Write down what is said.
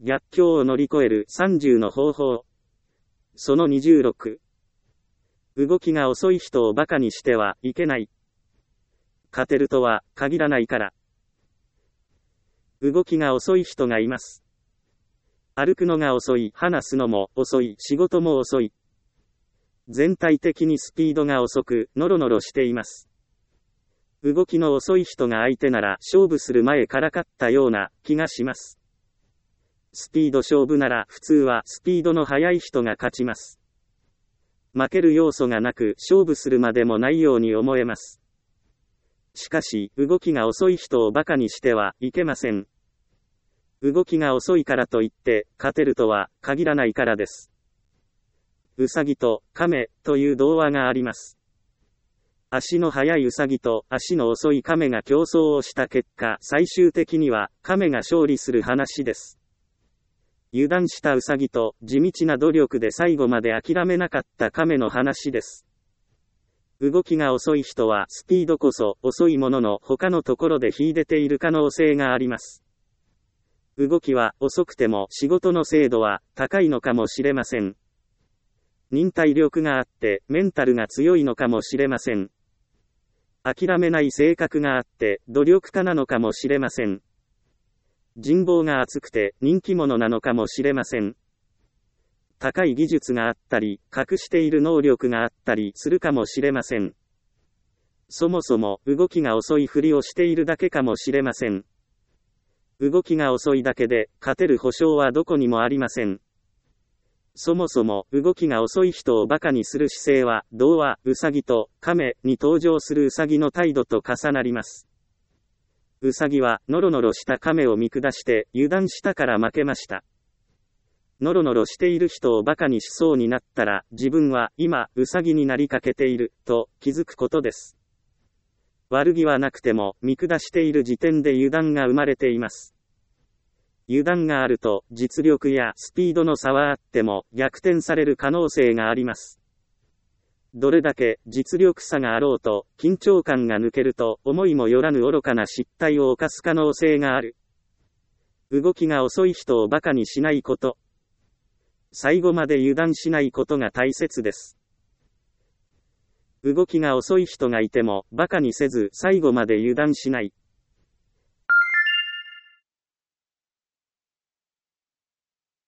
逆境を乗り越える30の方法。その26。動きが遅い人を馬鹿にしてはいけない。勝てるとは限らないから。動きが遅い人がいます。歩くのが遅い、話すのも遅い、仕事も遅い。全体的にスピードが遅く、ノロノロしています。動きの遅い人が相手なら勝負する前から勝ったような気がします。スピード勝負なら普通はスピードの速い人が勝ちます。負ける要素がなく勝負するまでもないように思えます。しかし、動きが遅い人を馬鹿にしてはいけません。動きが遅いからといって勝てるとは限らないからです。ウサギと亀という童話があります。足の速いウサギと足の遅い亀が競争をした結果、最終的には亀が勝利する話です。油断したウサギと地道な努力で最後まで諦めなかった亀の話です。動きが遅い人はスピードこそ遅いものの他のところで秀でている可能性があります。動きは遅くても仕事の精度は高いのかもしれません。忍耐力があってメンタルが強いのかもしれません。諦めない性格があって努力家なのかもしれません。人望が厚くて人気者なのかもしれません。高い技術があったり、隠している能力があったりするかもしれません。そもそも動きが遅いふりをしているだけかもしれません。動きが遅いだけで勝てる保証はどこにもありません。そもそも動きが遅い人を馬鹿にする姿勢は童話ウサギと亀に登場するウサギの態度と重なります。ウサギはノロノロした亀を見下して油断したから負けました。ノロノロしている人を馬鹿にしそうになったら自分は今ウサギになりかけていると気づくことです。悪気はなくても見下している時点で油断が生まれています。油断があると実力やスピードの差はあっても逆転される可能性があります。どれだけ実力差があろうと緊張感が抜けると思いもよらぬ愚かな失態を犯す可能性がある。動きが遅い人を馬鹿にしないこと。最後まで油断しないことが大切です。動きが遅い人がいても馬鹿にせず最後まで油断しない。